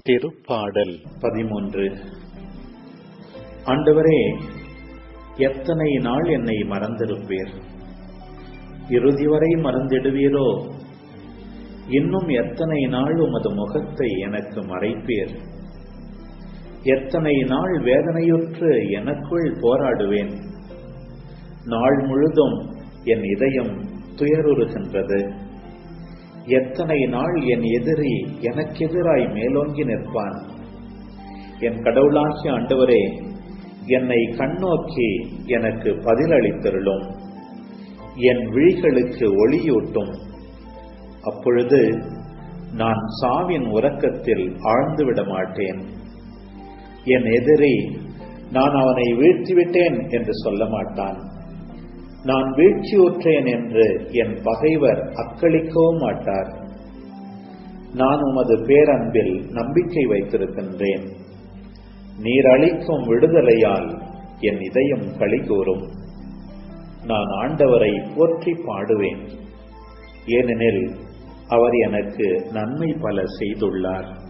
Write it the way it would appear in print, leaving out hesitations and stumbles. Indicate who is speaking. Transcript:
Speaker 1: திருப்பாடல் 13. ஆண்டவரே, எத்தனை நாள் என்னை மறந்திருப்பீர்? இறுதி வரை மறந்திடுவீரோ? இன்னும் எத்தனை நாள் உமது முகத்தை எனக்கு மறைப்பீர்? எத்தனை நாள் வேதனையுற்று எனக்குள் போராடுவேன்? நாள் முழுதும் என் இதயம் துயருறுகின்றது. எத்தனை நாள் என் எதிரி எனக்கெதிராய் மேலோங்கி நிற்பான்? என் கடவுளாகிய ஆண்டவரே, என்னை கண்ணோக்கி எனக்கு பதிலளித்தருளும். என் விழிகளுக்கு ஒளியூட்டும். அப்பொழுது நான் சாவின் உறக்கத்தில் ஆழ்ந்துவிட மாட்டேன். என் எதிரி நான் அவனை வீழ்த்திவிட்டேன் என்று சொல்ல மாட்டான். நான் வீழ்ச்சியுற்றேன் என்று என் பகைவர் அக்களிக்கவும் மாட்டார். நான் உமது பேரன்பில் நம்பிக்கை வைத்திருக்கின்றேன். நீர் அளிக்கும் விடுதலையால் என் இதயம் களிகூரும். நான் ஆண்டவரை போற்றி பாடுவேன், ஏனெனில் அவர் எனக்கு நன்மை பல செய்துள்ளார்.